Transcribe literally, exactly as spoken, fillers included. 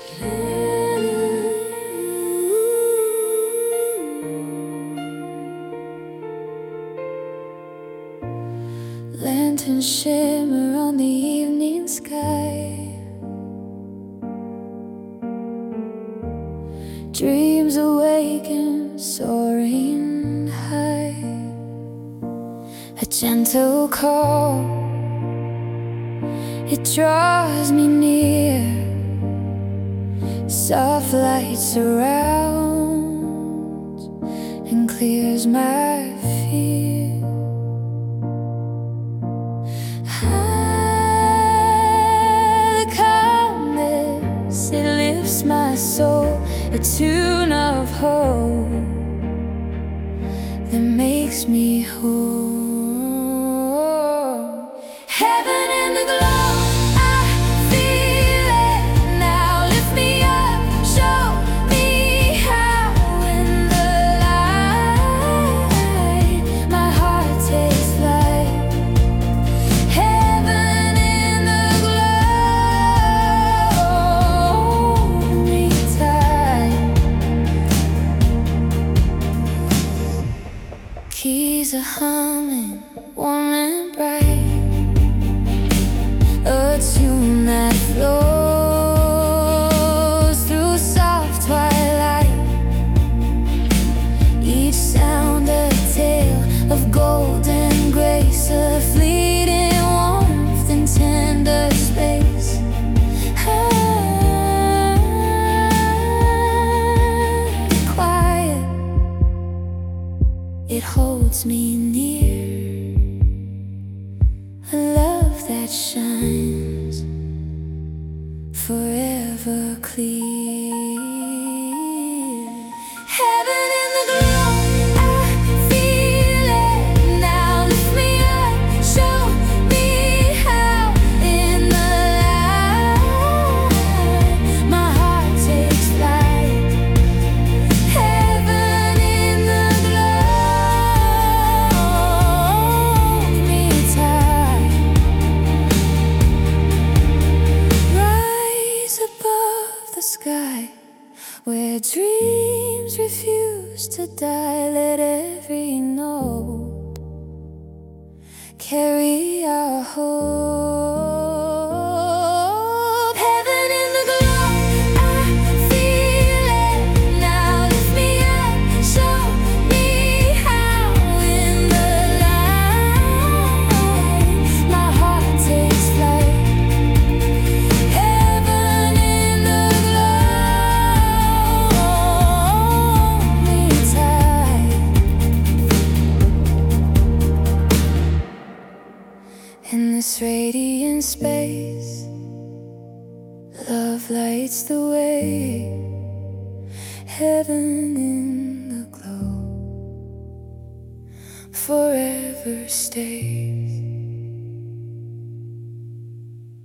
Lanterns shimmer on the evening sky. Dreams awaken, soaring high. A gentle call, it draws me near. Soft light surrounds and clears my fear. Ah, the calmness, it lifts my soul, a tune of hope that makes me whole. Heaven in the glow, I feel it now. Lift me up, show me how. In the light, my heart takes flight. Heaven in the glow, hold me tight. Keys are humming, warm and bright. A tune that flows through soft twilight. Each sound a tale of golden grace, a fleeting warmth and tender space. Ah, quiet, it holds me near. A love that shines forever clear. Heaven in the glow, I feel it now. Lift me up, show me how. In the light, my heart takes flight. Heaven in the glow, hold me tight. Rise above the sky, where dreams refuse to die. Let every note carry our hope. Heaven in the glow, I feel it now. Lift me up, show me how. In the light, my heart takes flight. Heaven in the glow, hold me tight. In this radiant space, love lights the way. Heaven in the glow, forever stay.